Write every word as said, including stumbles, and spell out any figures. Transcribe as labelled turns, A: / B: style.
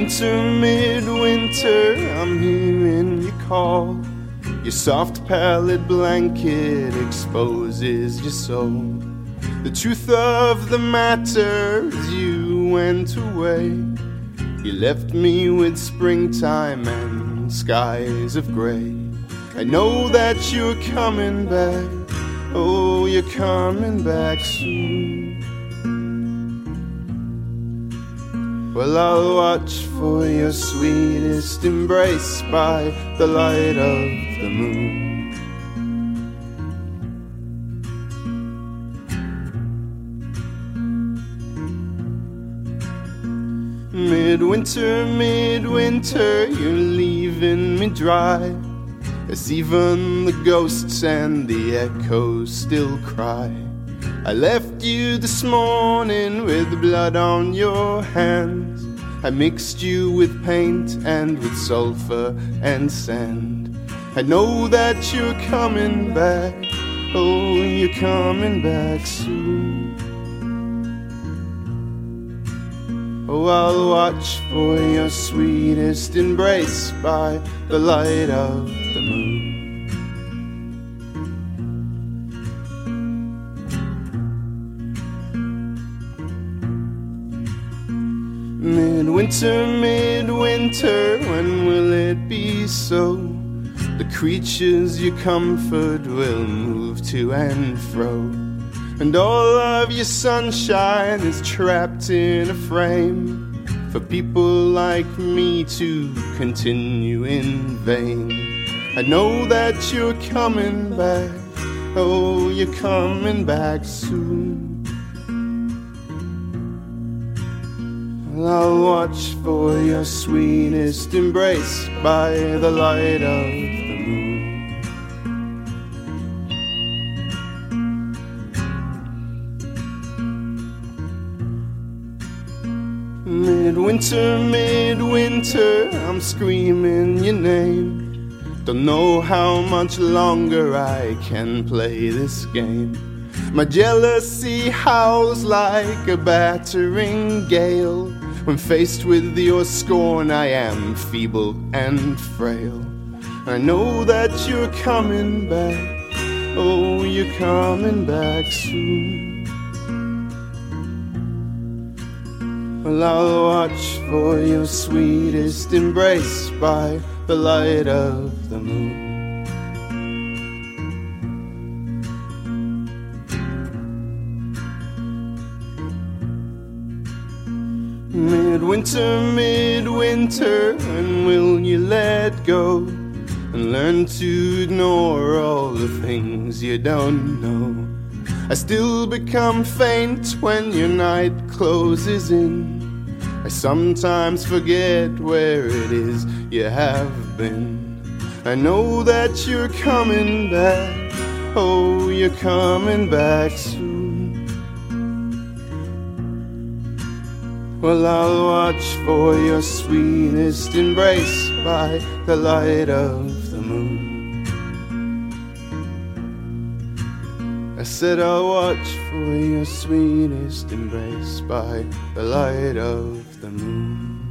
A: Midwinter, midwinter, I'm hearing you call. Your soft pallid blanket exposes your soul. The truth of the matter is you went away. You left me with springtime and skies of gray. I know that you're coming back. Oh, you're coming back soon. Well, I'll watch for your sweetest embrace by the light of the moon. Midwinter, midwinter, you're leaving me dry, as even the ghosts and the echoes still cry. I left you this morning with blood on your hands. I mixed you with paint and with sulfur and sand. I know that you're coming back. Oh, you're coming back soon. Oh, I'll watch for your sweetest embrace by the light of the moon. Midwinter, midwinter, when will it be so? The creatures you comfort will move to and fro, and all of your sunshine is trapped in a frame for people like me to continue in vain. I know that you're coming back. Oh, you're coming back soon. I'll watch for your sweetest embrace by the light of the moon. Midwinter, midwinter, I'm screaming your name. Don't know how much longer I can play this game. My jealousy howls like a battering gale. When faced with your scorn, I am feeble and frail. I know that you're coming back. Oh, you're coming back soon. Well, I'll watch for your sweetest embrace by the light of the moon. Midwinter, midwinter, when will you let go and learn to ignore all the things you don't know? I still become faint when your night closes in. I sometimes forget where it is you have been. I know that you're coming back. Oh, you're coming back soon. Well, I'll watch for your sweetest embrace by the light of the moon. I said I'll watch for your sweetest embrace by the light of the moon.